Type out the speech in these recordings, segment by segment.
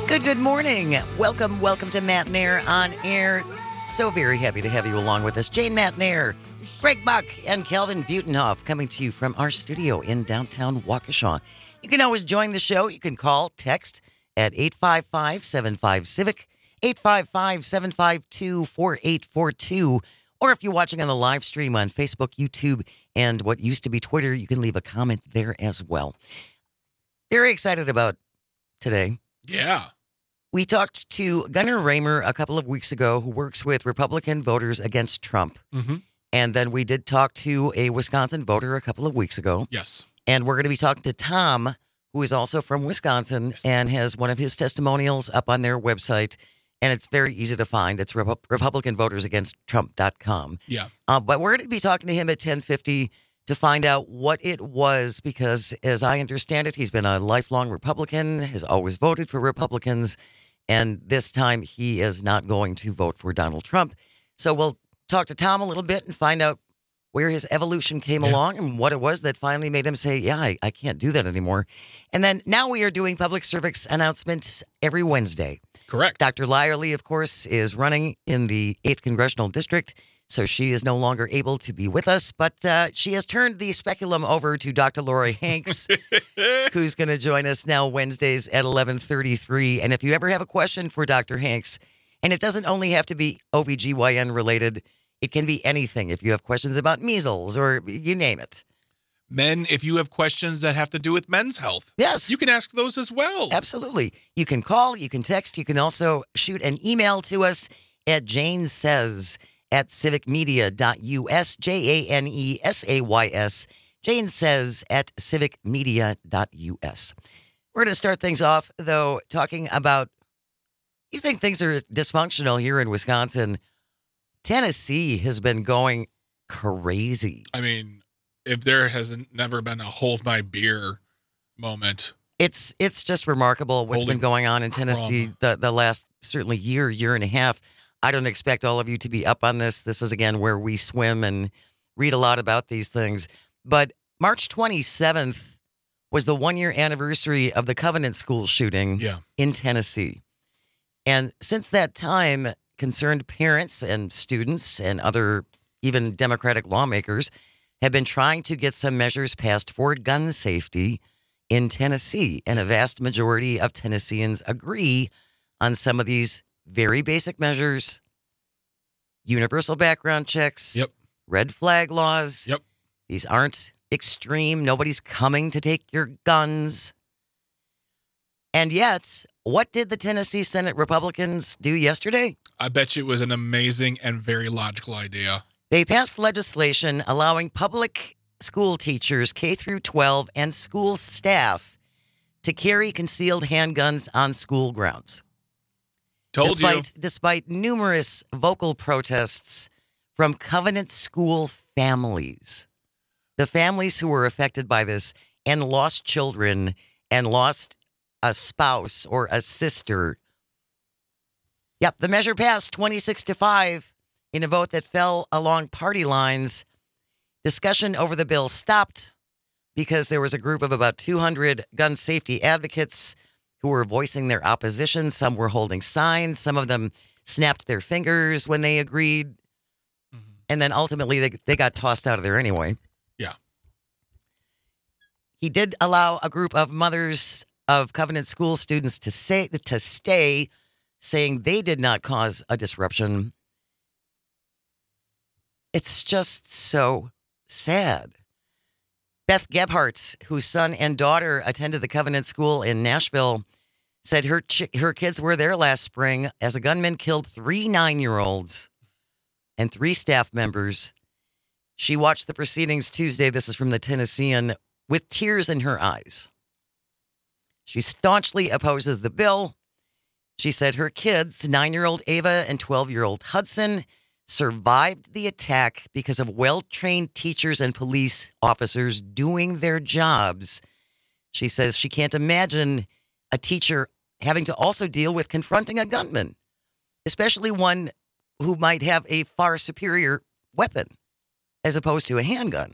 Good morning. Welcome to Matt Nair on air. So very happy to have you along with us. Jane Matt Nair, Greg Buck, and Kelvin Butenhoff coming to you from our studio in downtown Waukesha. You can always join the show. You can call, text at 855-75-CIVIC, 855-752-4842. Or if you're watching on the live stream on Facebook, YouTube, and what used to be Twitter, you can leave a comment there as well. Very excited about today. Yeah. We talked to Gunnar Raymer a couple of weeks ago, who works with Republican voters against Trump. Mm-hmm. And then we did talk to a Wisconsin voter a couple of weeks ago. Yes. And we're going to be talking to Tom, who is also from Wisconsin and has one of his testimonials up on their website. And it's very easy to find. It's RepublicanVotersAgainstTrump.com. Yeah. But we're going to be talking to him at 10:50 to find out what it was, because as I understand it, he's been a lifelong Republican, has always voted for Republicans, and this time he is not going to vote for Donald Trump. So we'll talk to Tom a little bit and find out where his evolution came along and what it was that finally made him say, yeah, I can't do that anymore. And then now we are doing public service announcements every Wednesday. Correct. Dr. Lyerly, of course, is running in the 8th Congressional District, so she is no longer able to be with us, but she has turned the speculum over to Dr. Lori Hanks, who's going to join us now Wednesdays at 11:33. And if you ever have a question for Dr. Hanks, and it doesn't only have to be OBGYN related, it can be anything. If you have questions about measles or you name it. Men, if you have questions that have to do with men's health, yes, you can ask those as well. Absolutely. You can call, you can text, you can also shoot an email to us at janesays@civicmedia.us, JANESAYS, janesays@civicmedia.us. We're going to start things off, though, talking about, you think things are dysfunctional here in Wisconsin. Tennessee has been going crazy. I mean, if there has never been a hold my beer moment. It's just remarkable what's been going on in Tennessee the last, certainly year and a half. I don't expect all of you to be up on this. This is, again, where we swim and read a lot about these things. But March 27th was the one-year anniversary of the Covenant School shooting in Tennessee. And since that time, concerned parents and students and other even Democratic lawmakers have been trying to get some measures passed for gun safety in Tennessee. And a vast majority of Tennesseans agree on some of these very basic measures: universal background checks, red flag laws. These aren't extreme. Nobody's coming to take your guns. And yet, what did the Tennessee Senate Republicans do yesterday? I bet you it was an amazing and very logical idea. They passed legislation allowing public school teachers, K through 12, and school staff to carry concealed handguns on school grounds. Despite numerous vocal protests from Covenant School families, the families who were affected by this and lost children and lost a spouse or a sister. Yep, the measure passed 26-5 in a vote that fell along party lines. Discussion over the bill stopped because there was a group of about 200 gun safety advocates who were voicing their opposition. Some were holding signs. Some of them snapped their fingers when they agreed. Mm-hmm. And then ultimately they got tossed out of there anyway. Yeah. He did allow a group of mothers of Covenant School students to stay, saying they did not cause a disruption. It's just so sad. Beth Gebhardt, whose son and daughter attended the Covenant School in Nashville, said her kids were there last spring as a gunman killed 3 9-year-olds and 3 staff members. She watched the proceedings Tuesday, this is from the Tennessean, with tears in her eyes. She staunchly opposes the bill. She said her kids, 9-year-old Ava and 12-year-old Hudson, survived the attack because of well-trained teachers and police officers doing their jobs. She says she can't imagine a teacher having to also deal with confronting a gunman, especially one who might have a far superior weapon as opposed to a handgun.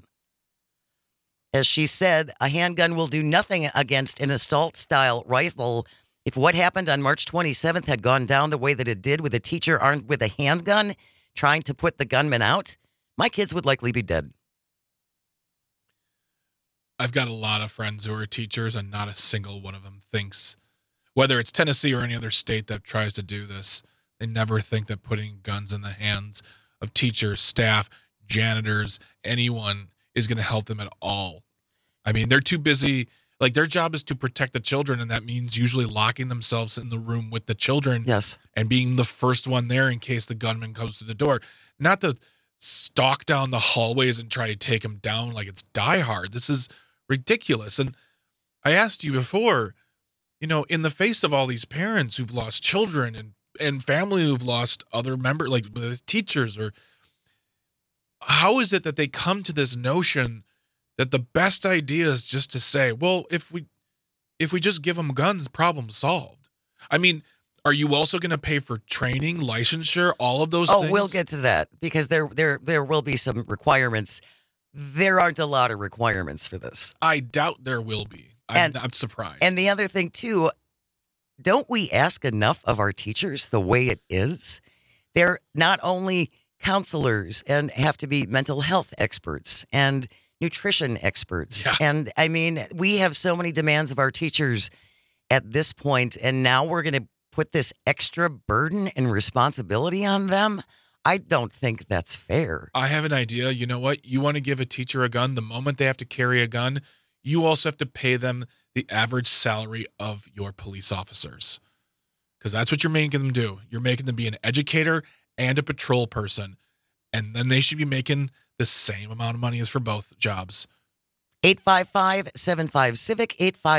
As she said, a handgun will do nothing against an assault-style rifle If what happened on March 27th had gone down the way that it did with a teacher armed with a handgun trying to put the gunman out, my kids would likely be dead. I've got a lot of friends who are teachers, and not a single one of them thinks, whether it's Tennessee or any other state that tries to do this, they never think that putting guns in the hands of teachers, staff, janitors, anyone is going to help them at all. I mean, they're too busy. Like, their job is to protect the children, and that means usually locking themselves in the room with the children. Yes. And being the first one there in case the gunman comes through the door. Not to stalk down the hallways and try to take them down like it's Die Hard. This is ridiculous. And I asked you before, in the face of all these parents who've lost children and family who've lost other members, like teachers, or how is it that they come to this notion that the best idea is just to say, well, if we just give them guns, problem solved? I mean, are you also going to pay for training, licensure, all of those things? Oh, we'll get to that because there will be some requirements. There aren't a lot of requirements for this. I doubt there will be. I'm surprised. And the other thing, too, don't we ask enough of our teachers the way it is? They're not only counselors and have to be mental health experts and nutrition experts. Yeah. And I mean, we have so many demands of our teachers at this point, and now we're going to put this extra burden and responsibility on them. I don't think that's fair. I have an idea. You know what? You want to give a teacher a gun, the moment they have to carry a gun, you also have to pay them the average salary of your police officers. Because that's what you're making them do. You're making them be an educator and a patrol person. And then they should be making the same amount of money as for both jobs. 855-75-CIVIC,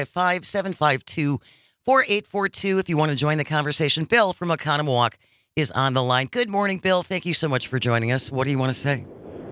855-752-4842 if you want to join the conversation. Bill from Oconomowoc is on the line. Good morning, Bill. Thank you so much for joining us. What do you want to say?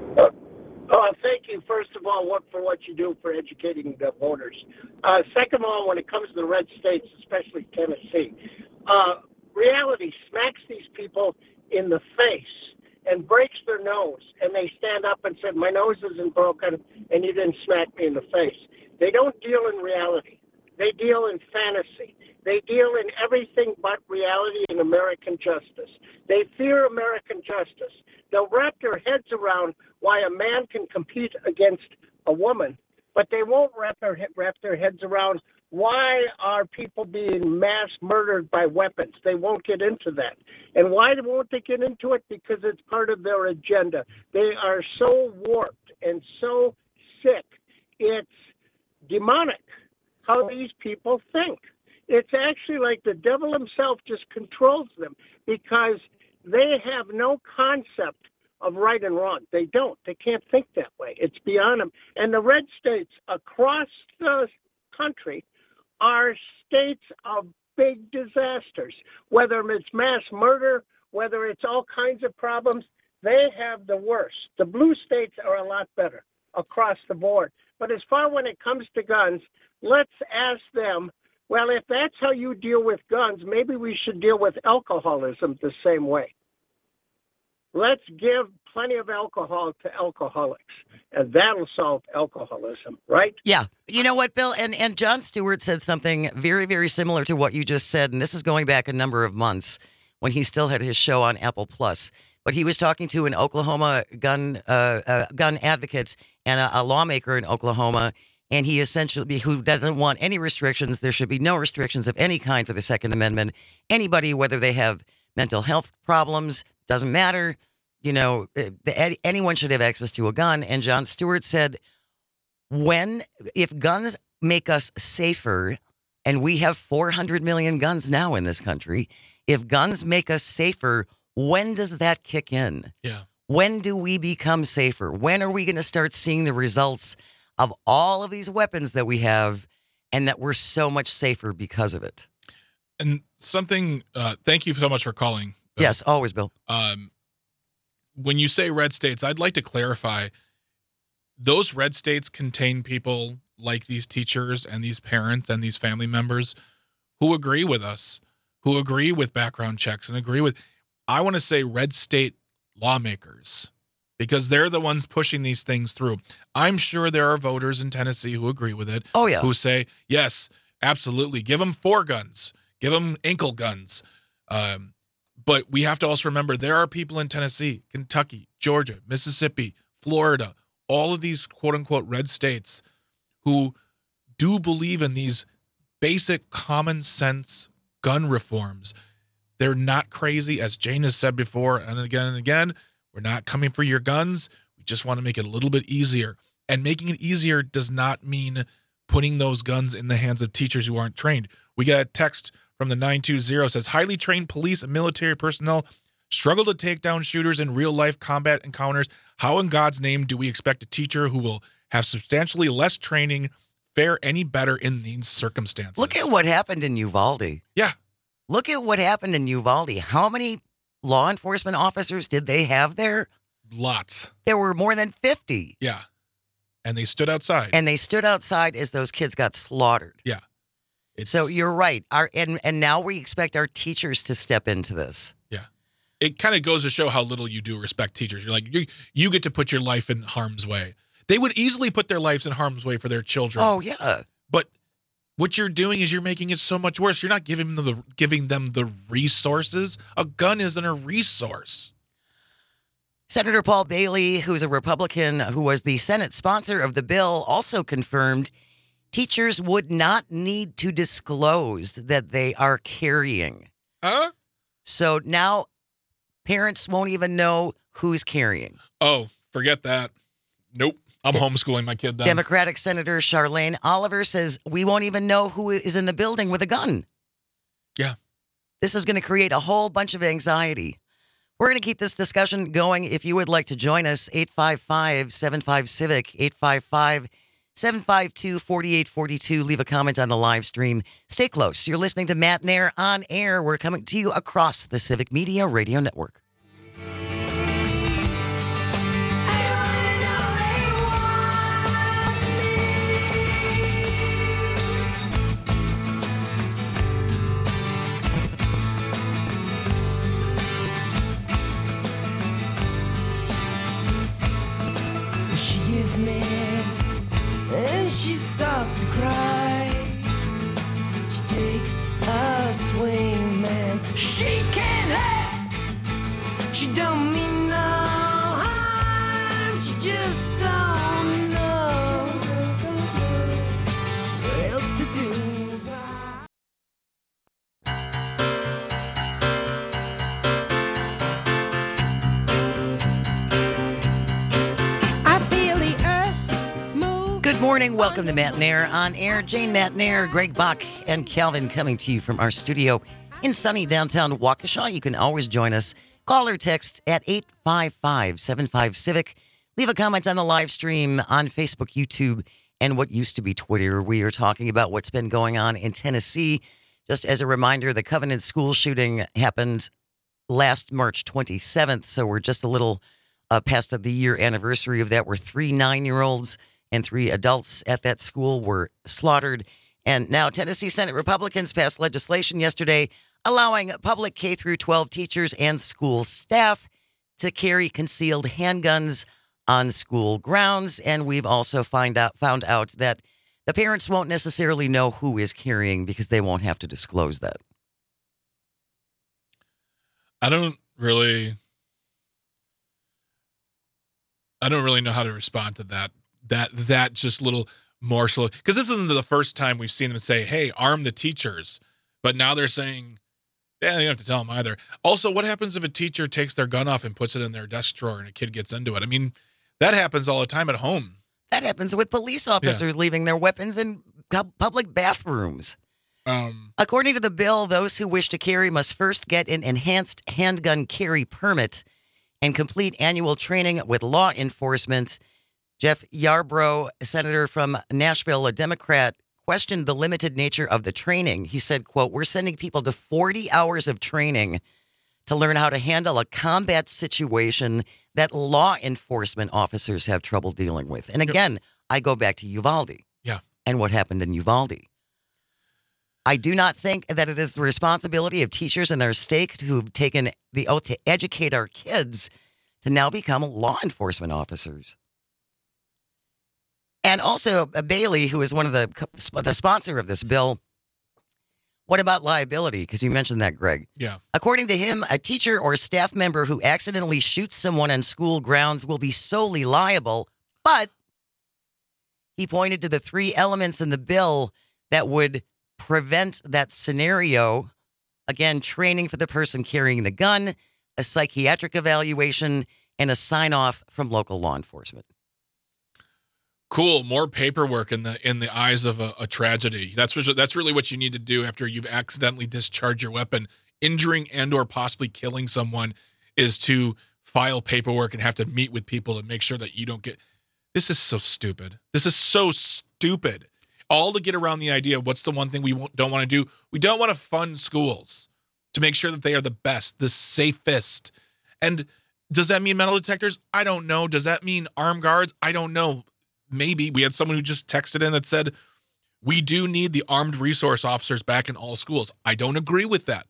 Thank you, first of all, for what you do for educating the voters. Second of all, when it comes to the red states, especially Tennessee, reality smacks these people in the face and breaks their nose, and they stand up and say, my nose isn't broken, and you didn't smack me in the face. They don't deal in reality. They deal in fantasy. They deal in everything but reality and American justice. They fear American justice. They'll wrap their heads around why a man can compete against a woman, but they won't wrap their heads around why are people being mass murdered by weapons. They won't get into that. And why won't they get into it? Because it's part of their agenda. They are so warped and so sick. It's demonic how these people think. It's actually like the devil himself just controls them because they have no concept of right and wrong. They don't. They can't think that way. It's beyond them. And the red states across the country are states of big disasters, whether it's mass murder, whether it's all kinds of problems. They have the worst. The blue states are a lot better across the board. But as far when it comes to guns, let's ask them, well, if that's how you deal with guns, maybe we should deal with alcoholism the same way. Let's give plenty of alcohol to alcoholics, and that'll solve alcoholism, right? Yeah. You know what, Bill? And Jon Stewart said something very, very similar to what you just said, and this is going back a number of months when he still had his show on Apple Plus. But he was talking to an Oklahoma gun advocate and a lawmaker in Oklahoma, and he essentially, who doesn't want any restrictions. There should be no restrictions of any kind for the Second Amendment. Anybody, whether they have mental health problems, doesn't matter. You know, anyone should have access to a gun. And Jon Stewart said, if guns make us safer, and we have 400 million guns now in this country, if guns make us safer, when does that kick in? Yeah. When do we become safer? When are we going to start seeing the results of all of these weapons that we have and that we're so much safer because of it? And something, thank you so much for calling, Bill. Yes, always, Bill. When you say red states, I'd like to clarify, those red states contain people like these teachers and these parents and these family members who agree with us, who agree with background checks and agree with, I want to say red state lawmakers, because they're the ones pushing these things through. I'm sure there are voters in Tennessee who agree with it. Oh, yeah. Who say, yes, absolutely. Give them 4 guns. Give them ankle guns. But we have to also remember there are people in Tennessee, Kentucky, Georgia, Mississippi, Florida, all of these quote-unquote red states who do believe in these basic common sense gun reforms. They're not crazy, as Jane has said before and again. We're not coming for your guns. We just want to make it a little bit easier. And making it easier does not mean putting those guns in the hands of teachers who aren't trained. We got a text from the 920 says, highly trained police and military personnel struggle to take down shooters in real-life combat encounters. How in God's name do we expect a teacher who will have substantially less training fare any better in these circumstances? Look at what happened in Uvalde. Yeah. Look at what happened in Uvalde. How many law enforcement officers did they have there? Lots. There were more than 50. Yeah. And they stood outside. And they stood outside as those kids got slaughtered. Yeah. So you're right. And now we expect our teachers to step into this. Yeah. It kind of goes to show how little you do respect teachers. You're like, you get to put your life in harm's way. They would easily put their lives in harm's way for their children. Oh, yeah. But what you're doing is you're making it so much worse. You're not giving them the resources. A gun isn't a resource. Senator Paul Bailey, who's a Republican who was the Senate sponsor of the bill, also confirmed teachers would not need to disclose that they are carrying. Huh? So now parents won't even know who's carrying. Oh, forget that. Nope. I'm homeschooling my kid then. Democratic Senator Charlene Oliver says we won't even know who is in the building with a gun. Yeah. This is going to create a whole bunch of anxiety. We're going to keep this discussion going. If you would like to join us, 855-75-CIVIC, 855-752-4842. Leave a comment on the live stream. Stay close. You're listening to Matt Nair on air. We're coming to you across the Civic Media Radio Network. And she starts to cry. She takes a swing, man. She can't help. She don't mean no harm. She just don't know what else to do. Good morning. Welcome to Matt Nair on air. Jane Matt Nair, Greg Bach, and Calvin coming to you from our studio in sunny downtown Waukesha. You can always join us. Call or text at 855-75-CIVIC. Leave a comment on the live stream on Facebook, YouTube, and what used to be Twitter. We are talking about what's been going on in Tennessee. Just as a reminder, the Covenant school shooting happened last March 27th, so we're just a little past the year anniversary of that, where 3 9-year-olds and 3 adults at that school were slaughtered. And now Tennessee Senate Republicans passed legislation yesterday allowing public K-12 teachers and school staff to carry concealed handguns on school grounds. And we've also found out that the parents won't necessarily know who is carrying because they won't have to disclose that. I don't really know how to respond to that just little morsel, because this isn't the first time we've seen them say, hey, arm the teachers. But now they're saying, yeah, you don't have to tell them either. Also, what happens if a teacher takes their gun off and puts it in their desk drawer and a kid gets into it? I mean, that happens all the time at home. That happens with police officers leaving their weapons in public bathrooms. According to the bill, those who wish to carry must first get an enhanced handgun carry permit and complete annual training with law enforcement. Jeff Yarbrough, senator from Nashville, a Democrat, questioned the limited nature of the training. He said, quote, we're sending people to 40 hours of training to learn how to handle a combat situation that law enforcement officers have trouble dealing with. And again, I go back to Uvalde. Yeah. And what happened in Uvalde. I do not think that it is the responsibility of teachers in our state who've taken the oath to educate our kids to now become law enforcement officers. And also Bailey, who is one of the sponsor of this bill, What about liability? Because you mentioned that, Greg. Yeah. According to him, a teacher or staff member who accidentally shoots someone on school grounds will be solely liable, but he pointed to the 3 elements in the bill that would prevent that scenario. Again, training for the person carrying the gun, a psychiatric evaluation, and a sign-off from local law enforcement. Cool. More paperwork in the eyes of a tragedy. That's really what you need to do after you've accidentally discharged your weapon. Injuring and or possibly killing someone is to file paperwork and have to meet with people to make sure that you don't get. This is so stupid. This is so stupid. All to get around the idea of what's the one thing we don't want to do. We don't want to fund schools to make sure that they are the best, the safest. And does that mean metal detectors? I don't know. Does that mean armed guards? I don't know. Maybe. We had someone who just texted in that said, we do need the armed resource officers back in all schools. I don't agree with that.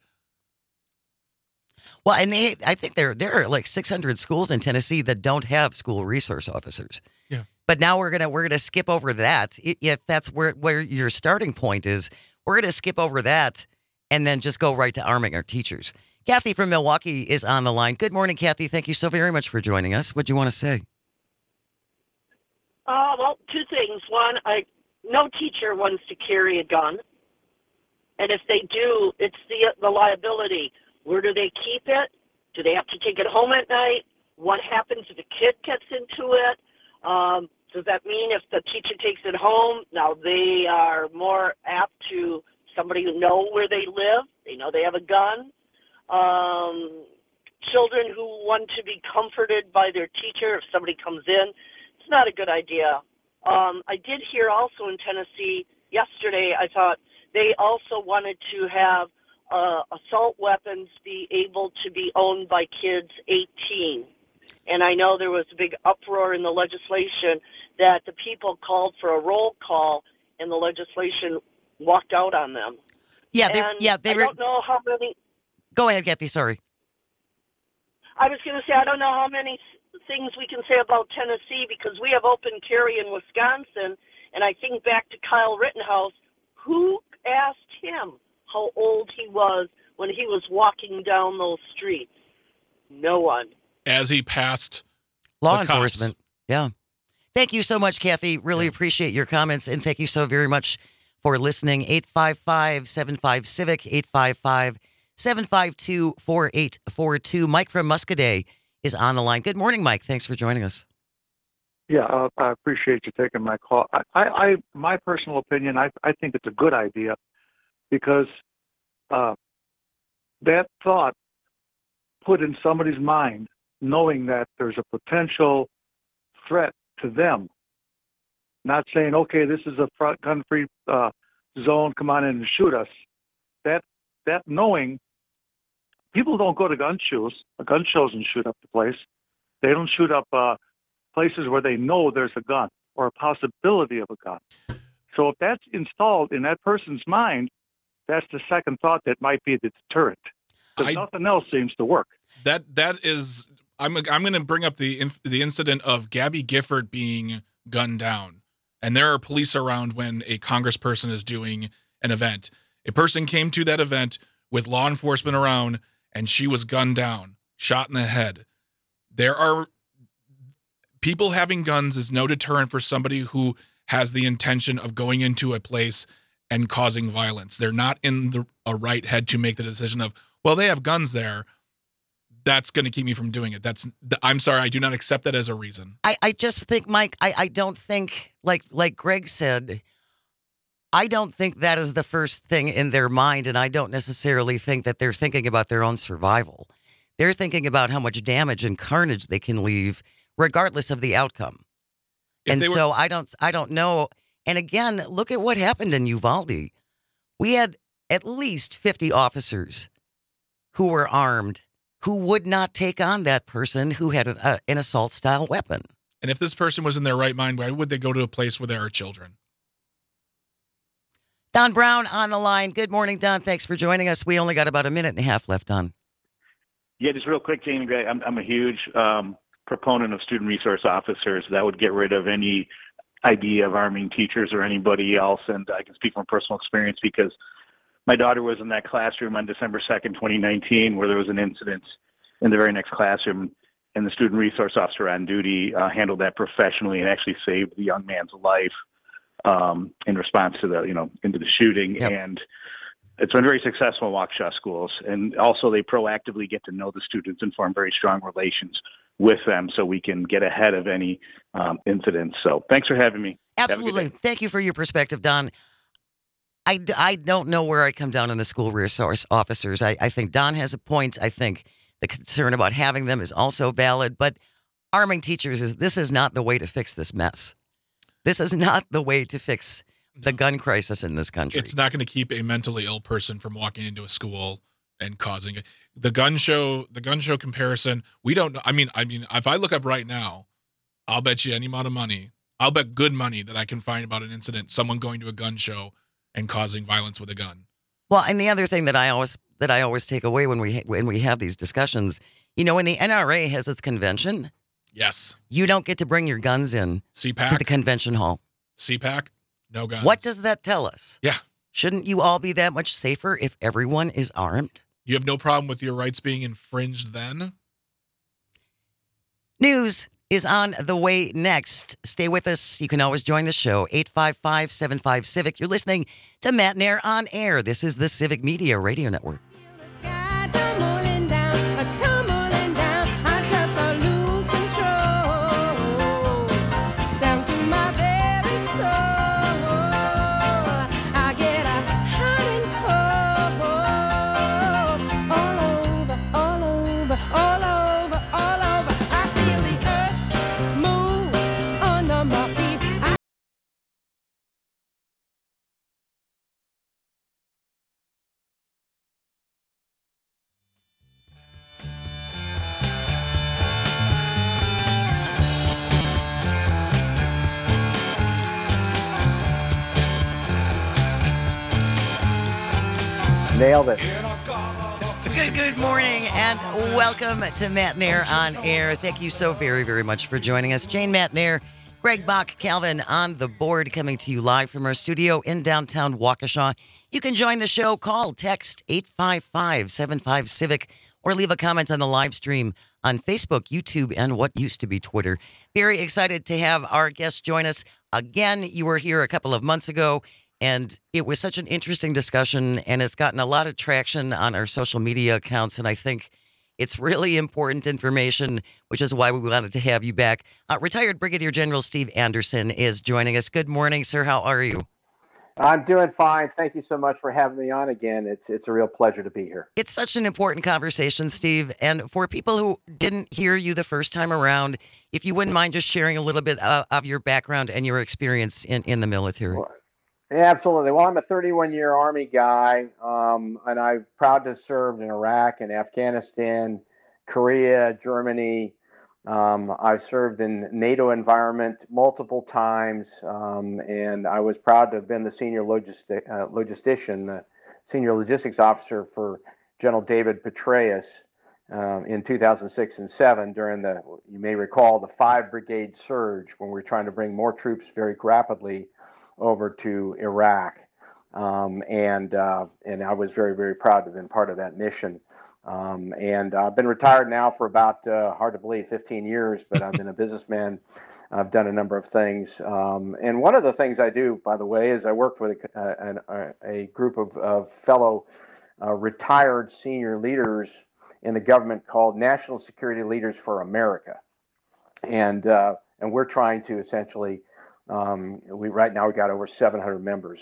Well, and I think there are like 600 schools in Tennessee that don't have school resource officers. Yeah. But now we're gonna skip over that. If that's where your starting point is, we're gonna skip over that and then just go right to arming our teachers. Kathy from Milwaukee is on the line. Good morning, Kathy. Thank you so very much for joining us. What do you want to say? Well, 2 things. One, no teacher wants to carry a gun, and if they do, it's the liability. Where do they keep it? Do they have to take it home at night? What happens if a kid gets into it? Does that mean if the teacher takes it home, now they are more apt to somebody who know where they live? They know they have a gun. Children who want to be comforted by their teacher if somebody comes in. It's not a good idea. I did hear also in Tennessee yesterday, I thought they also wanted to have assault weapons be able to be owned by kids 18. And I know there was a big uproar in the legislation that the people called for a roll call and the legislation walked out on them. Yeah, I don't know how many. Go ahead, Kathy. Sorry. I was going to say, I don't know how many things we can say about Tennessee because we have open carry in Wisconsin. And I think back to Kyle Rittenhouse, who asked him how old he was when he was walking down those streets? No one. As he passed law the enforcement. Cops. Yeah. Thank you so much, Kathy. Really appreciate your comments. And thank you so very much for listening. 855-75-CIVIC, 855-752-4842. Mike from Muscadet is on the line. Good morning, Mike. Thanks for joining us. Yeah, I appreciate you taking my call. My personal opinion, I think it's a good idea because that thought put in somebody's mind, knowing that there's a potential threat to them, not saying, okay, this is a gun-free zone, come on in and shoot us. That knowing, people don't go to gun shows and shoot up the place. They don't shoot up places where they know there's a gun or a possibility of a gun. So if that's installed in that person's mind, that's the second thought that might be the deterrent. Because nothing else seems to work. That is, I'm going to bring up the incident of Gabby Gifford being gunned down, and there are police around when a congressperson is doing an event. A person came to that event with law enforcement around, and she was gunned down, shot in the head. There are people having guns is no deterrent for somebody who has the intention of going into a place and causing violence. They're not in a right head to make the decision of, well, they have guns there. That's going to keep me from doing it. I'm sorry. I do not accept that as a reason. I just think, Mike, I don't think, like Greg said, I don't think that is the first thing in their mind. And I don't necessarily think that they're thinking about their own survival. They're thinking about how much damage and carnage they can leave regardless of the outcome. So I don't know. And again, look at what happened in Uvalde. We had at least 50 officers who were armed, who would not take on that person who had an assault-style weapon. And if this person was in their right mind, why would they go to a place where there are children? Don Brown on the line. Good morning, Don. Thanks for joining us. We only got about a minute and a half left, Don. Yeah, just real quick, Jamie Gray. I'm a huge proponent of student resource officers. That would get rid of any idea of arming teachers or anybody else. And I can speak from personal experience because My daughter was in that classroom on December 2nd, 2019, where there was an incident in the very next classroom, and the student resource officer on duty handled that professionally and actually saved the young man's life in response to into the shooting. Yep. And it's been very successful in Waukesha schools. And also they proactively get to know the students and form very strong relations with them so we can get ahead of any incidents. So thanks for having me. Absolutely. Thank you for your perspective, Don. I don't know where I come down on the school resource officers. I think Don has a point. I think the concern about having them is also valid. But arming teachers this is not the way to fix this mess. This is not the way to fix the gun crisis in this country. It's not going to keep a mentally ill person from walking into a school and causing it. The gun show comparison, we don't know. I mean, if I look up right now, I'll bet you any amount of money. I'll bet good money that I can find about an incident, someone going to a gun show and causing violence with a gun. Well, and the other thing that I always take away when we have these discussions, when the NRA has its convention, yes, you don't get to bring your guns in CPAC to the convention hall. CPAC, no guns. What does that tell us? Yeah. Shouldn't you all be that much safer if everyone is armed? You have no problem with your rights being infringed then? News is on the way next. Stay with us. You can always join the show, 855-75-CIVIC. You're listening to Matt Nair on Air. This is the Civic Media Radio Network. Nailed it. Good morning, and welcome to Matt Nair on Air. Thank you so very, very much for joining us. Jane Matt Nair, Greg Bach, Calvin on the board, coming to you live from our studio in downtown Waukesha. You can join the show, call, text 855-75-CIVIC, or leave a comment on the live stream on Facebook, YouTube, and what used to be Twitter. Very excited to have our guest join us. Again, you were here a couple of months ago, and it was such an interesting discussion, and it's gotten a lot of traction on our social media accounts, and I think it's really important information, which is why we wanted to have you back. Retired Brigadier General Steve Anderson is joining us. Good morning, sir. How are you? I'm doing fine. Thank you so much for having me on again. It's a real pleasure to be here. It's such an important conversation, Steve. And for people who didn't hear you the first time around, if you wouldn't mind just sharing a little bit of your background and your experience in the military. Well, yeah, absolutely. Well, I'm a 31-year Army guy, and I'm proud to have served in Iraq and Afghanistan, Korea, Germany. I've served in NATO environment multiple times, and I was proud to have been the senior logistician, the senior logistics officer for General David Petraeus in 2006 and 2007 during you may recall, the 5-brigade surge when we were trying to bring more troops very rapidly over to Iraq. And I was very, very proud to have been part of that mission. And I've been retired now for about, hard to believe, 15 years, but I've been a businessman. I've done a number of things. And one of the things I do, by the way, is I work with a group of fellow retired senior leaders in the government called National Security Leaders for America. And we're trying to essentially, right now we've got over 700 members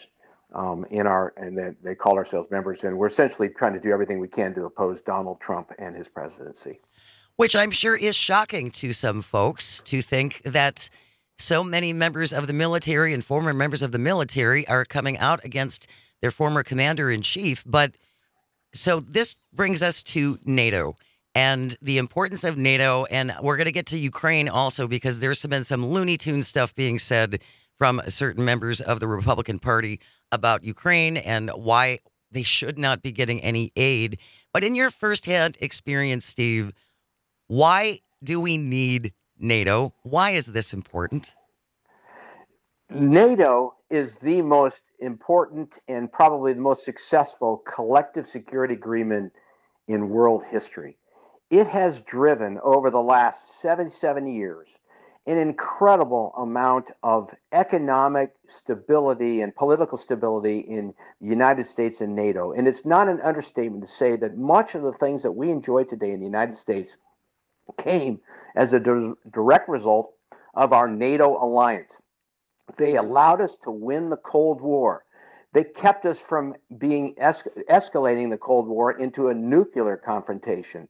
they call ourselves members, and we're essentially trying to do everything we can to oppose Donald Trump and his presidency. Which I'm sure is shocking to some folks to think that so many members of the military and former members of the military are coming out against their former commander-in-chief. But so this brings us to NATO and the importance of NATO, and we're going to get to Ukraine also because there's been some Looney Tune stuff being said from certain members of the Republican Party about Ukraine and why they should not be getting any aid. But in your firsthand experience, Steve, why do we need NATO? Why is this important? NATO is the most important and probably the most successful collective security agreement in world history. It has driven over the last 77 years an incredible amount of economic stability and political stability in the United States and NATO. And it's not an understatement to say that much of the things that we enjoy today in the United States came as a direct result of our NATO alliance. They allowed us to win the Cold War. They kept us from being escalating the Cold War into a nuclear confrontation.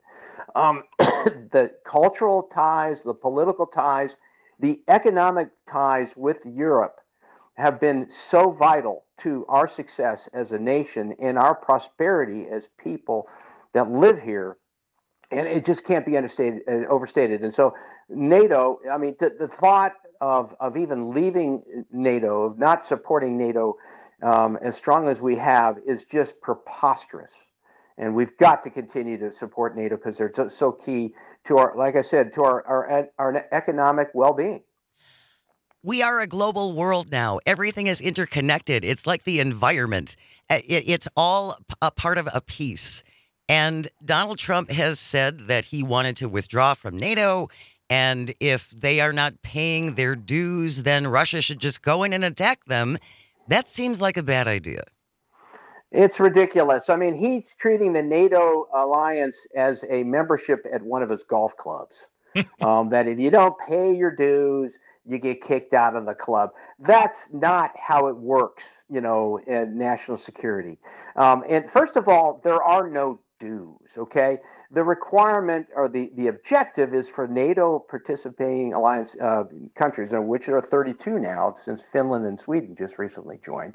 The cultural ties, the political ties, the economic ties with Europe have been so vital to our success as a nation and our prosperity as people that live here. And it just can't be overstated. And so NATO, I mean, the thought of even leaving NATO, of not supporting NATO as strong as we have, is just preposterous. And we've got to continue to support NATO because they're so key to our, like I said, to our economic well-being. We are a global world now. Everything is interconnected. It's like the environment. It's all a part of a piece. And Donald Trump has said that he wanted to withdraw from NATO. And if they are not paying their dues, then Russia should just go in and attack them. That seems like a bad idea. It's ridiculous. I mean, he's treating the NATO alliance as a membership at one of his golf clubs. That if you don't pay your dues, you get kicked out of the club. That's not how it works, in national security. And first of all, there are no dues, okay? The requirement or the objective is for NATO participating alliance countries, of which there are 32 now, since Finland and Sweden just recently joined.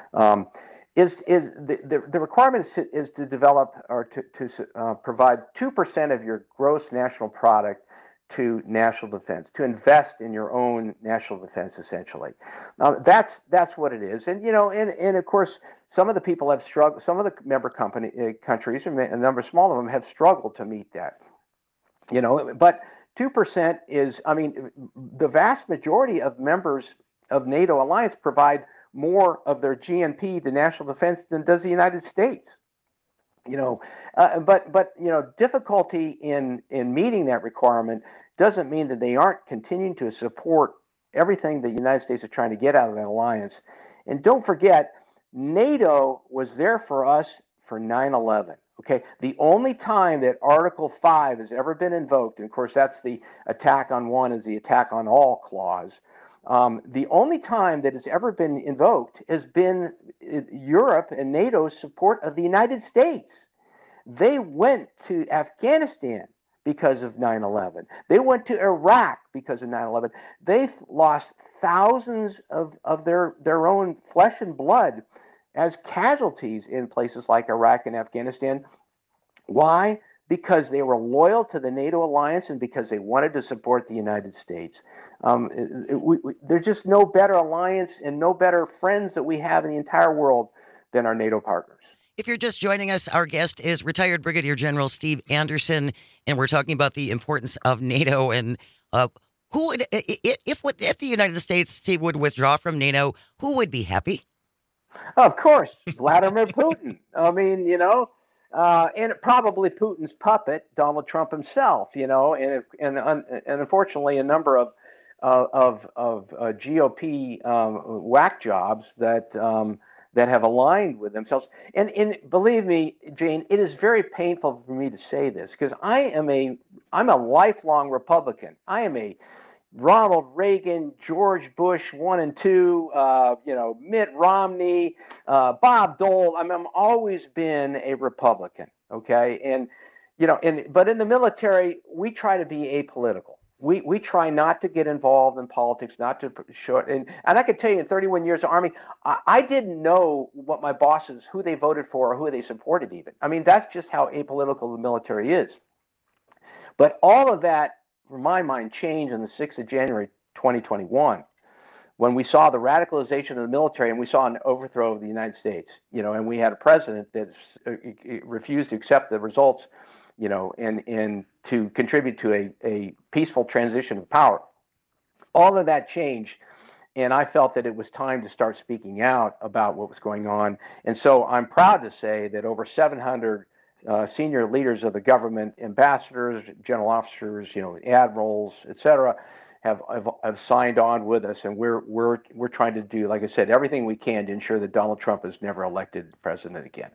The requirement is to develop or to provide 2% of your gross national product to national defense, to invest in your own national defense, essentially. That's what it is. And and of course, some of the people have struggled. Some of the member countries, and a number small of them, have struggled to meet that. But 2% is, I mean, the vast majority of members of NATO alliance provide more of their GNP to national defense than does the United States. But difficulty in meeting that requirement doesn't mean that they aren't continuing to support everything the United States is trying to get out of that alliance. And don't forget, NATO was there for us for 9/11. Okay, the only time that Article 5 has ever been invoked, and of course that's the attack on one is the attack on all clause. The only time that it's ever been invoked has been Europe and NATO's support of the United States. They went to Afghanistan because of 9/11. They went to Iraq because of 9/11. They lost thousands of their own flesh and blood as casualties in places like Iraq and Afghanistan. Why? Because they were loyal to the NATO alliance and because they wanted to support the United States. There's just no better alliance and no better friends that we have in the entire world than our NATO partners. If you're just joining us, our guest is retired Brigadier General Steve Anderson, and we're talking about the importance of NATO and who would, if the United States, Steve, would withdraw from NATO, who would be happy? Of course, Vladimir Putin. I mean, and probably Putin's puppet, Donald Trump himself. And unfortunately, a number of GOP whack jobs that have aligned with themselves. And believe me, Jane, it is very painful for me to say this because I'm a lifelong Republican. I am a Ronald Reagan, George Bush 1 and 2, Mitt Romney, Bob Dole. I've always been a Republican. Okay, but in the military, we try to be apolitical. We try not to get involved in politics, not to short. And I can tell you, in 31 years of Army, I didn't know what my bosses, who they voted for or who they supported even. I mean, that's just how apolitical the military is. But all of that, for my mind, changed on the 6th of January, 2021, when we saw the radicalization of the military and we saw an overthrow of the United States, and we had a president that refused to accept the results, and to contribute to a peaceful transition of power. All of that changed and I felt that it was time to start speaking out about what was going on. And so I'm proud to say that over 700 senior leaders of the government, ambassadors, general officers, admirals, et cetera, have signed on with us, and we're trying to do, like I said, everything we can to ensure that Donald Trump is never elected president again.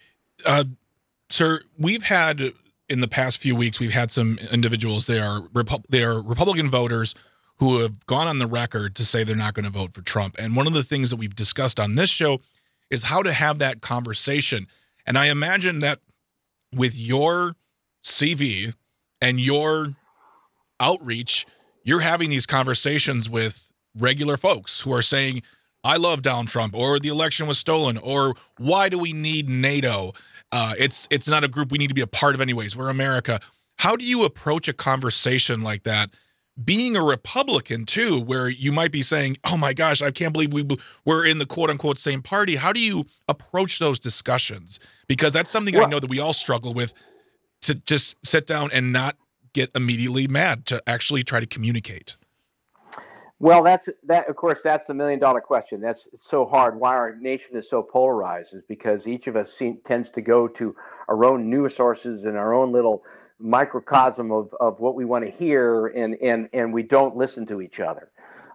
Sir, we've had in the past few weeks, we've had some individuals. They are Republican voters who have gone on the record to say they're not going to vote for Trump. And one of the things that we've discussed on this show is how to have that conversation. And I imagine that with your CV and your outreach, you're having these conversations with regular folks who are saying, I love Donald Trump, or the election was stolen, or why do we need NATO? It's not a group we need to be a part of anyways. We're America. How do you approach a conversation like that? Being a Republican too, where you might be saying, oh my gosh, I can't believe we're in the quote unquote same party. How do you approach those discussions? Because that's something I know that we all struggle with, to just sit down and not get immediately mad, to actually try to communicate. Well, of course, that's the $1 million question. It's so hard. Why our nation is so polarized is because each of us tends to go to our own news sources and our own little microcosm of what we want to hear, and we don't listen to each other.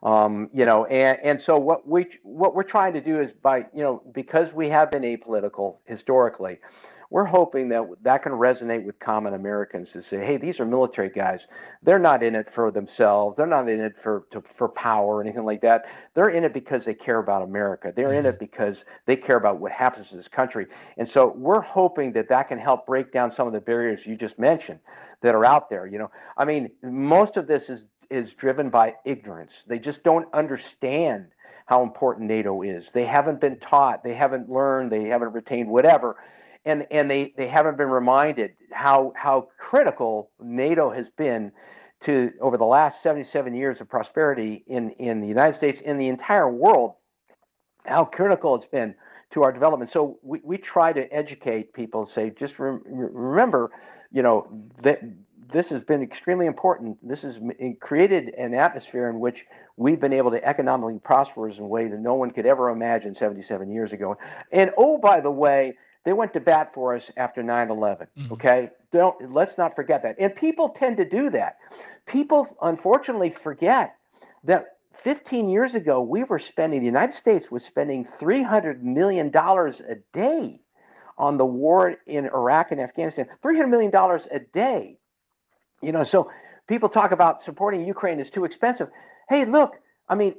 And so what we're trying to do is because we have been apolitical historically, we're hoping that can resonate with common Americans to say, hey, these are military guys. They're not in it for themselves. They're not in it for power or anything like that. They're in it because they care about America. They're in it because they care about what happens to this country. And so we're hoping that can help break down some of the barriers you just mentioned that are out there. I mean, most of this is driven by ignorance. They just don't understand how important NATO is. They haven't been taught. They haven't learned. They haven't retained whatever. And they haven't been reminded how critical NATO has been to over the last 77 years of prosperity in the United States, in the entire world, how critical it's been to our development. So we try to educate people, say, just remember, that this has been extremely important. This has created an atmosphere in which we've been able to economically prosper in a way that no one could ever imagine 77 years ago. And oh, by the way, they went to bat for us after 9/11. Okay, let's not forget that. And people tend to do that. People unfortunately forget that 15 years ago the United States was spending $300 million a day on the war in Iraq and Afghanistan. $300 million a day. So people talk about supporting Ukraine is too expensive. Hey, look, I mean,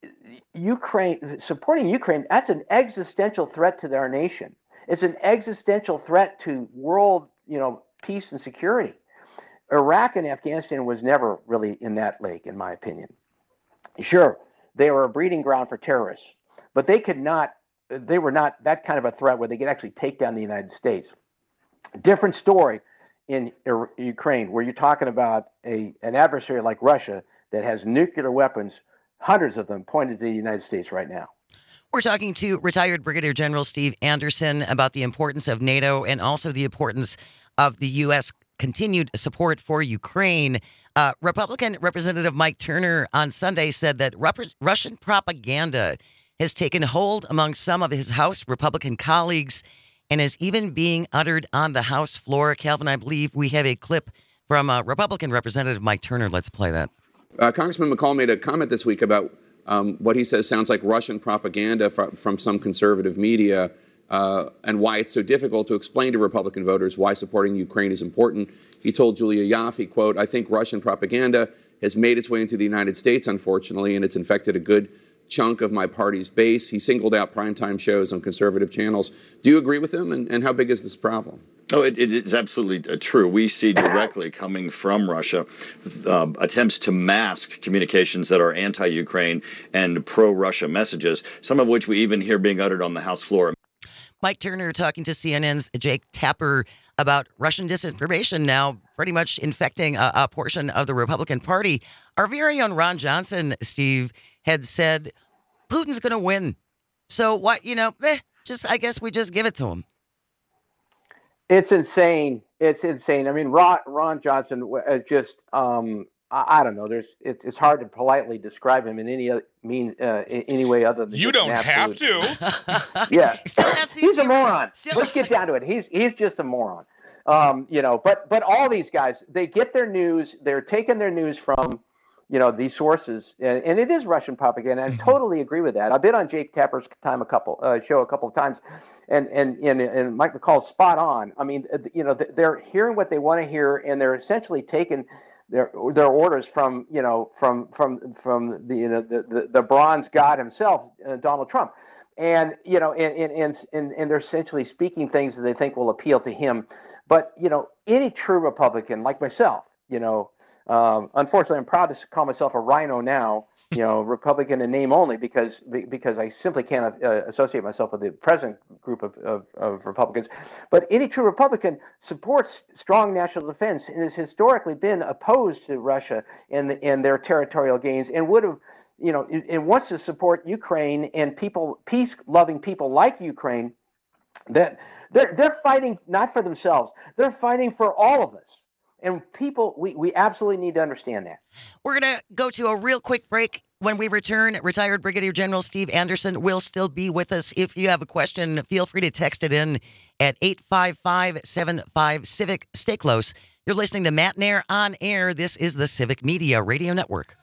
supporting Ukraine, that's an existential threat to our nation. It's an existential threat to world, peace and security. Iraq and Afghanistan was never really in that lake, in my opinion. Sure, they were a breeding ground for terrorists, but they were not that kind of a threat where they could actually take down the United States. Different story in Ukraine, where you're talking about an adversary like Russia that has nuclear weapons, hundreds of them pointed to the United States right now. We're talking to retired Brigadier General Steve Anderson about the importance of NATO and also the importance of the U.S. continued support for Ukraine. Republican Representative Mike Turner on Sunday said that Russian propaganda has taken hold among some of his House Republican colleagues and is even being uttered on the House floor. Calvin, I believe we have a clip from Republican Representative Mike Turner. Let's play that. Congressman McCall made a comment this week about what he says sounds like Russian propaganda from some conservative media, and why it's so difficult to explain to Republican voters why supporting Ukraine is important. He told Julia Yaffe, quote, I think Russian propaganda has made its way into the United States, unfortunately, and it's infected a good chunk of my party's base. He singled out primetime shows on conservative channels. Do you agree with him? And how big is this problem? Oh, it is absolutely true. We see directly coming from Russia attempts to mask communications that are anti-Ukraine and pro-Russia messages, some of which we even hear being uttered on the House floor. Mike Turner talking to CNN's Jake Tapper about Russian disinformation now pretty much infecting a portion of the Republican Party. Our very own Ron Johnson, Steve, had said Putin's going to win. So what, I guess we just give it to him. It's insane. It's insane. I mean, Ron Johnson just I don't know. It's hard to politely describe him in any any way other than you just don't an have absolute, to. yeah. Still FCC. He's a moron. Still. Let's get down to it. He's just a moron. But all these guys, they get their news. They're taking their news from, these sources, and it is Russian propaganda. I totally agree with that. I've been on Jake Tapper's show a couple of times, and Mike McCall's spot on. I mean, they're hearing what they want to hear, and they're essentially taking their orders from the bronze god himself, Donald Trump. And and they're essentially speaking things that they think will appeal to him. But any true Republican like myself, unfortunately, I'm proud to call myself a rhino now, Republican in name only, because I simply can't associate myself with the present group of Republicans. But any true Republican supports strong national defense and has historically been opposed to Russia and their territorial gains, and would have, and wants to support Ukraine and peace-loving people like Ukraine. That they're fighting not for themselves; they're fighting for all of us. And people, we absolutely need to understand that. We're going to go to a real quick break. When we return, retired Brigadier General Steve Anderson will still be with us. If you have a question, feel free to text it in at 855-75-CIVIC. Stay close. You're listening to Matt Nair on Air. This is the Civic Media Radio Network.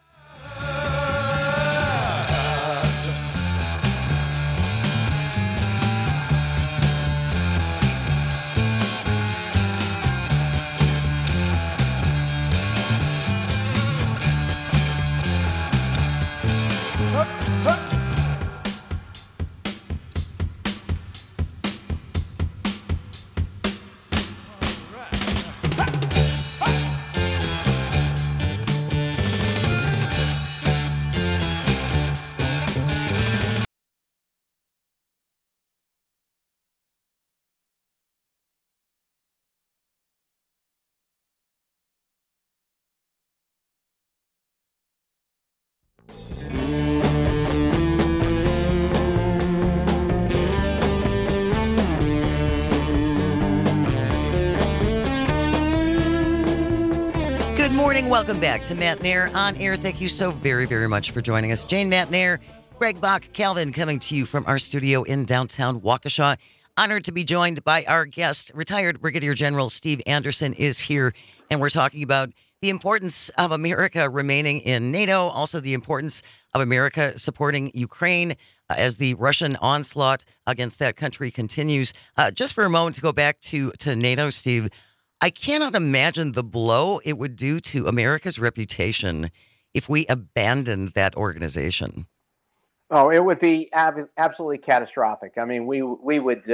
Good morning. Welcome back to Matt Nair on Air. Thank you so very, very much for joining us. Jane, Matt Nair, Greg Bach, Calvin coming to you from our studio in downtown Waukesha. Honored to be joined by our guest. Retired Brigadier General Steve Anderson is here, and we're talking about the importance of America remaining in NATO, also the importance of America supporting Ukraine as the Russian onslaught against that country continues. Just for a moment to go back to NATO, Steve, I cannot imagine the blow it would do to America's reputation if we abandoned that organization. Oh, it would be absolutely catastrophic. I mean, we would.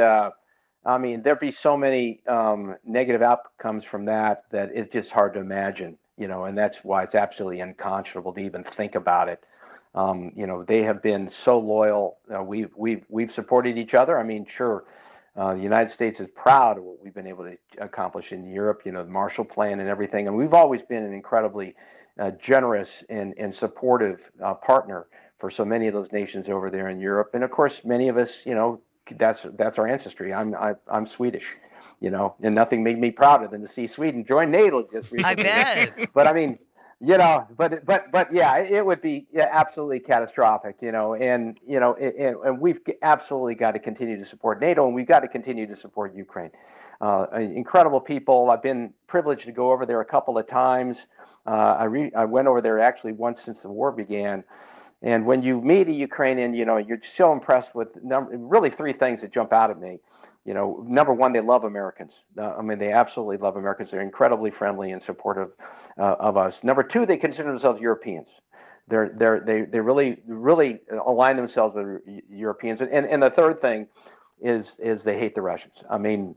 There'd be so many negative outcomes from that it's just hard to imagine. And that's why it's absolutely unconscionable to even think about it. They have been so loyal. We've supported each other. I mean, sure. The United States is proud of what we've been able to accomplish in Europe, the Marshall Plan and everything. And we've always been an incredibly generous and supportive partner for so many of those nations over there in Europe. And of course, many of us, that's our ancestry. I'm Swedish, and nothing made me prouder than to see Sweden join NATO just recently. I bet. But I mean, but yeah, it would be absolutely catastrophic, and we've absolutely got to continue to support NATO, and we've got to continue to support Ukraine. Incredible people. I've been privileged to go over there a couple of times. I went over there actually once since the war began. And when you meet a Ukrainian, you're so impressed with really three things that jump out at me. Number one, they love Americans. They absolutely love Americans. They're incredibly friendly and supportive of us. Number two, they consider themselves Europeans. They really align themselves with Europeans. And the third thing is they hate the Russians. I mean,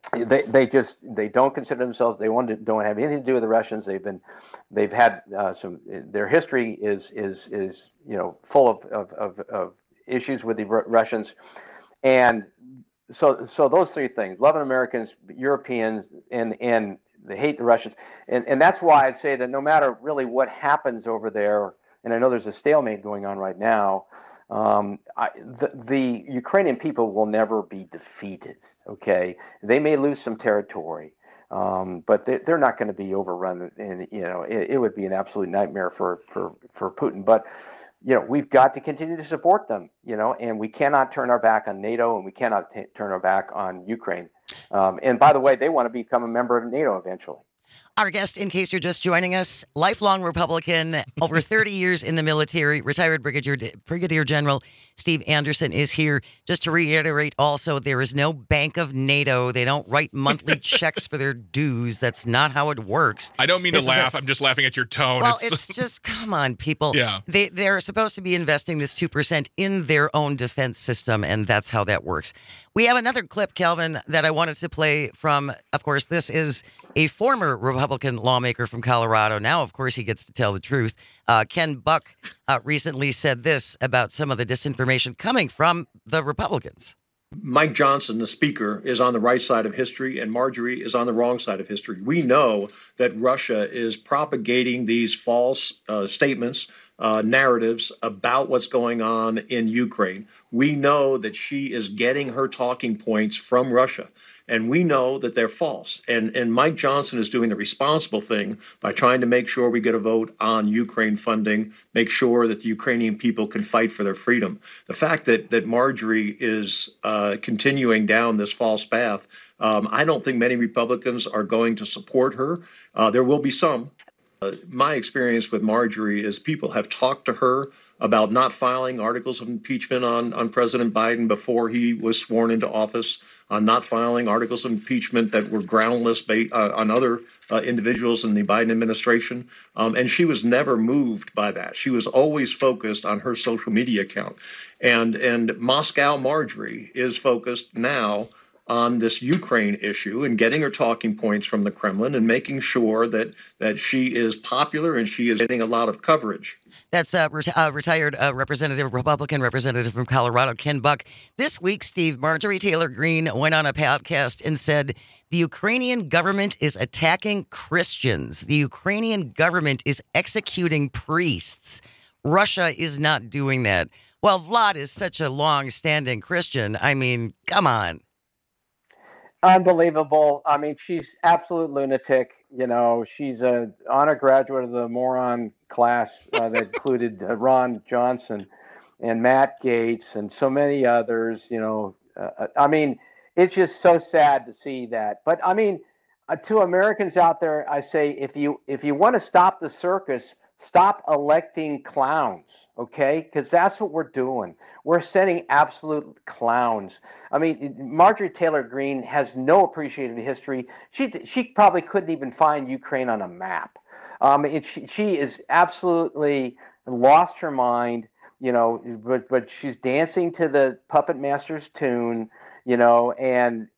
they don't consider themselves. They don't have anything to do with the Russians. They've had their history is full of issues with the Russians, and so those three things: loving Americans, Europeans, and they hate the Russians, and that's why I say that no matter really what happens over there, and I know there's a stalemate going on right now, the Ukrainian people will never be defeated. Okay, they may lose some territory, But they're not going to be overrun, and it would be an absolute nightmare for Putin. But we've got to continue to support them, and we cannot turn our back on NATO, and we cannot turn our back on Ukraine. And by the way, they want to become a member of NATO eventually. Our guest, in case you're just joining us, lifelong Republican, over 30 years in the military, retired Brigadier General Steve Anderson is here. Just to reiterate also, there is no Bank of NATO. They don't write monthly checks for their dues. That's not how it works. I don't mean to laugh. I'm just laughing at your tone. Well, it's just, come on, people. Yeah. They're supposed to be investing this 2% in their own defense system, and that's how that works. We have another clip, Kelvin, that I wanted to play from, of course, this is a former Republican lawmaker from Colorado. Now, of course, he gets to tell the truth. Ken Buck recently said this about some of the disinformation coming from the Republicans. Mike Johnson, the speaker, is on the right side of history, and Marjorie is on the wrong side of history. We know that Russia is propagating these false statements, narratives about what's going on in Ukraine. We know that she is getting her talking points from Russia, and we know that they're false. And Mike Johnson is doing the responsible thing by trying to make sure we get a vote on Ukraine funding, make sure that the Ukrainian people can fight for their freedom. The fact that Marjorie is continuing down this false path, I don't think many Republicans are going to support her. There will be some. My experience with Marjorie is people have talked to her about not filing articles of impeachment on President Biden before he was sworn into office, on not filing articles of impeachment that were groundless on other individuals in the Biden administration. And she was never moved by that. She was always focused on her social media account. And Moscow Marjorie is focused now on this Ukraine issue and getting her talking points from the Kremlin and making sure that she is popular and she is getting a lot of coverage. That's retired Republican representative from Colorado, Ken Buck. This week, Steve, Marjorie Taylor Greene went on a podcast and said the Ukrainian government is attacking Christians. The Ukrainian government is executing priests. Russia is not doing that. Well, Vlad is such a long-standing Christian. I mean, come on. Unbelievable. I mean, she's absolute lunatic. She's an honor graduate of the moron class that included Ron Johnson and Matt Gaetz and so many others. I mean, it's just so sad to see that. But I mean, to Americans out there, I say, if you want to stop the circus, stop electing clowns. Okay, because that's what we're doing. We're sending absolute clowns. I mean, Marjorie Taylor Greene has no appreciation of history. She probably couldn't even find Ukraine on a map. She is absolutely lost her mind. But she's dancing to the puppet master's tune. And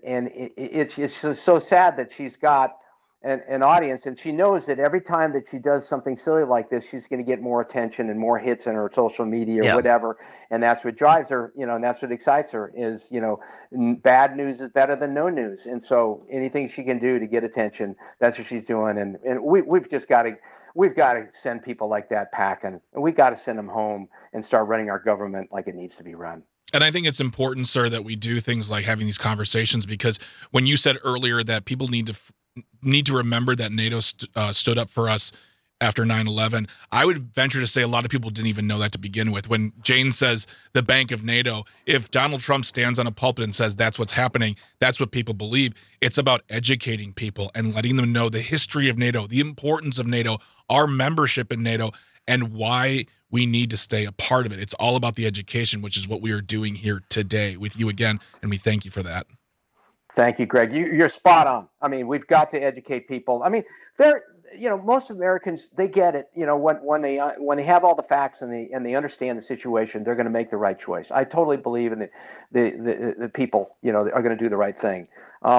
it's just so sad that she's got an audience, and she knows that every time that she does something silly like this, she's going to get more attention and more hits in her social media or whatever, and that's what drives her, and that's what excites her is, bad news is better than no news, and so anything she can do to get attention, that's what she's doing, and we've got to send people like that packing, and we've got to send them home and start running our government like it needs to be run. And I think it's important, sir, that we do things like having these conversations, because when you said earlier that people need to remember that NATO stood up for us after 9/11, I would venture to say a lot of people didn't even know that to begin with. When Jane says the Bank of NATO, if Donald Trump stands on a pulpit and says that's what's happening, that's what people believe. It's about educating people and letting them know the history of NATO, the importance of NATO, our membership in NATO, and why we need to stay a part of it. It's all about the education, which is what we are doing here today with you again, and we thank you for that. Thank you, Greg. You're spot on. I mean, we've got to educate people. I mean, most Americans, they get it. When they have all the facts and they understand the situation, they're going to make the right choice. I totally believe in the people, are going to do the right thing. I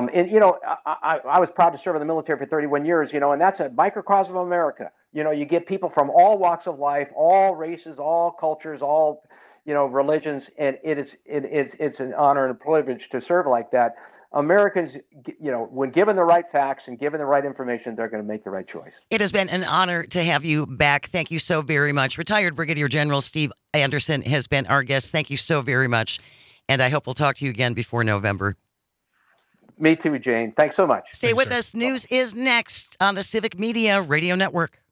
was proud to serve in the military for 31 years, and that's a microcosm of America. You get people from all walks of life, all races, all cultures, all, religions, and it's an honor and a privilege to serve like that. Americans, when given the right facts and given the right information, they're going to make the right choice. It has been an honor to have you back. Thank you so very much. Retired Brigadier General Steve Anderson has been our guest. Thank you so very much. And I hope we'll talk to you again before November. Me too, Jane. Thanks so much. Stay with us. News is next on the Civic Media Radio Network.